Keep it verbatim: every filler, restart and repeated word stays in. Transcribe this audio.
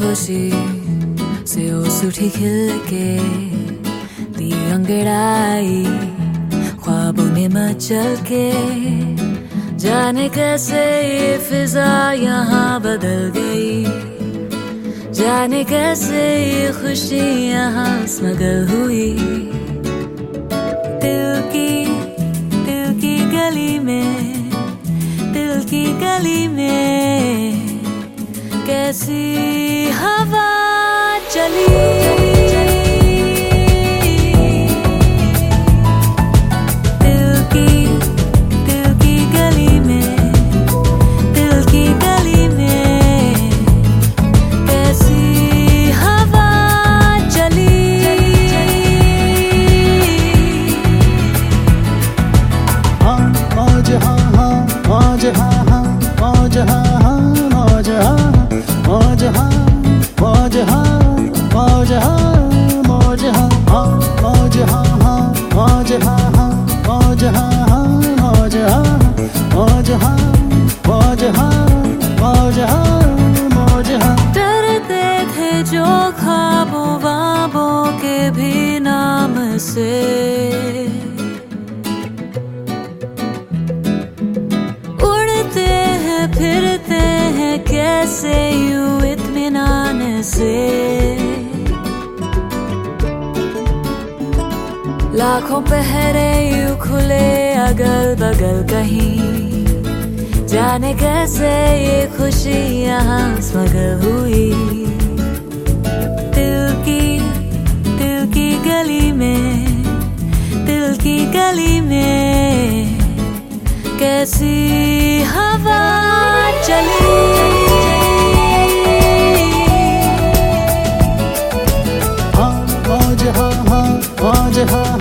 खुशी से उस उठी खिल के दी अंगड़ाई ख्वाबों में मचल के जाने कैसे ये फिजा यहाँ बदल गई, जाने कैसे ये खुशी यहाँ स्मगल हुई। दिल की दिल की गली में दिल की गली में कैसी हवा चली। डरते थे जो ख्वाबों वाबों के भी नाम से, उड़ते हैं फिरते हैं कैसे यूं इत्मीनान से। लाखों पहरे यूं खुले अगल बगल कहीं, जाने कैसे ये खुशी यहाँ स्मगल हुई। दिल की दिल की गली में दिल की गली में कैसी हवा चली। हाँ मौज हाँ हाँ मौज हाँ